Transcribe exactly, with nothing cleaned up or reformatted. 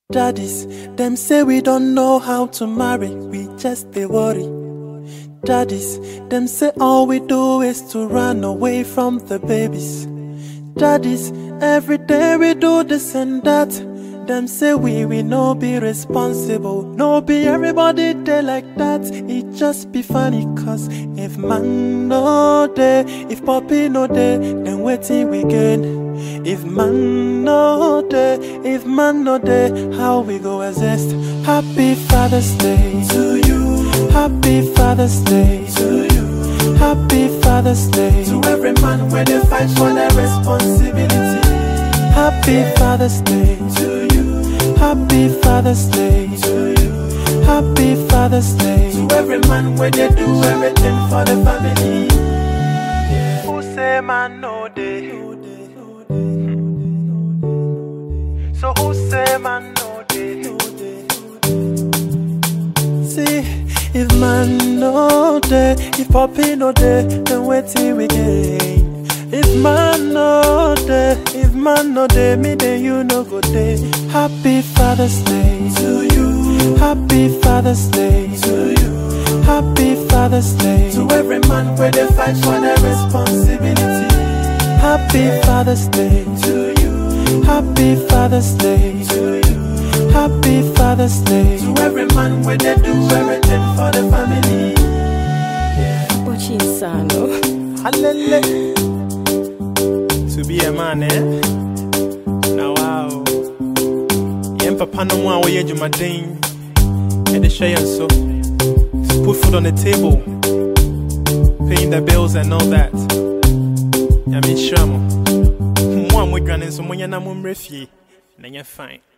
Daddies, them say we don't know how to marry, we just they worry. Daddies, them say all we do is to run away from the babies. Daddies, every day we do this and that. Them say we we no be responsible, no be everybody dey like that. It just be funny cause if man no dey, if puppy no dey, then wetin we gain? If man no dey, if man no dey, how we go exist? Happy Father's Day to you. Happy Father's Day to you. Happy Father's Day to every man where they fight for their responsibility. Happy Father's Day to you. Happy Father's Day to you. Happy Father's Day to every man where they do everything for the family. Yeah. Who say man no day? So who say man no day? See, if man no day, if puppy no day, then wait till we gain. If man no day, if man no day, me then you no go day. Happy Father's Day to you. Happy Father's Day to you. Happy Father's Day to every man where they fight for their responsibility. Happy Father's Day to you. Happy Father's Day to you. Happy Father's Day to every man where they do everything for the family. Yeah. Ochinsano. Hallelujah. To be a man, eh? Now, wow. Yen papa no one way you my ding. And the shay and so. Put food on the table. Paying the bills and all that. I mean, sure. One with granny, so when you're not refugee, then you're fine.